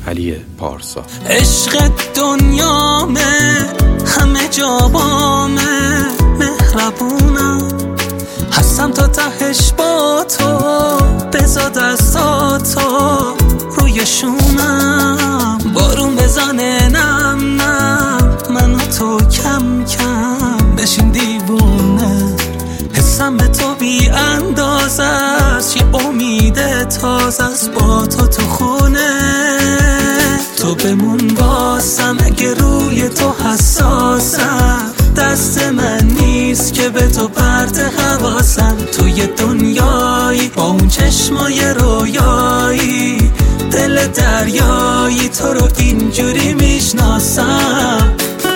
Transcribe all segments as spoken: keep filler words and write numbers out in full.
علی پارسا. عشق دنیامه همه جا بامه، مهربونم هستم تا تهش با تو، بزا دستاتو روی شونم، بارون بزنه نم نم من و تو کم کم بشین دیوونه، حسم به تو بی انداز است، یه امید تازه است با تو تو خونه، تو بمون باسم اگه روی تو حساسم، دست من نیست که به تو پرت حواسم، توی دنیایی با اون چشمای رویایی، دل دریایی تو رو اینجوری میشناسم.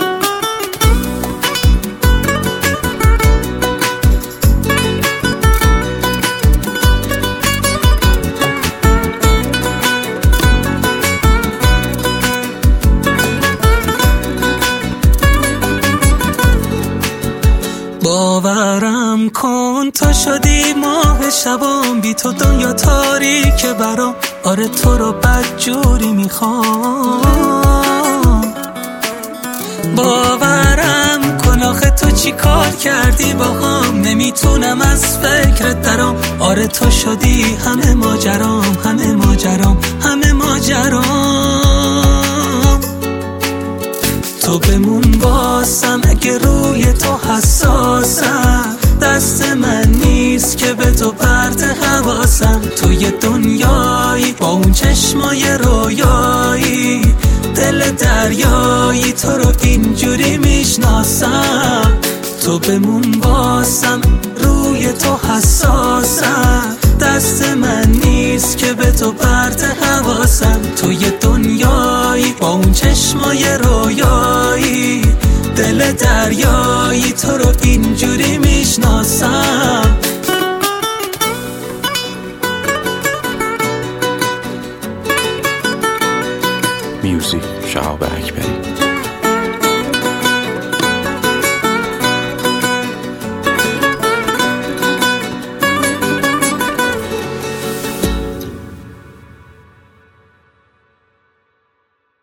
باورم کن تو شدی ماه شبام، بی تو دنیا تاریکه برام، آره تو رو بدجوری میخوام. باورم کن آخه تو چی کار کردی با هم، نمیتونم از فکرت درام، آره تو شدی همه ماجرام، همه ماجرام، همه ماجرام، تو بمون باسم اگه روی تو حساسم، دست من نیست که به تو پرت حواسم، توی دنیایی با اون چشمای رویایی، دل دریایی تو رو اینجوری میشناسم، تو بمون باسم روی تو حساسم، دست من نیست که به تو پرت حواسم، توی دنیایی با اون چشمای رویایی، دل دریایی تو رو اینجوری میشناسم. میوزیک شهاب اکبری.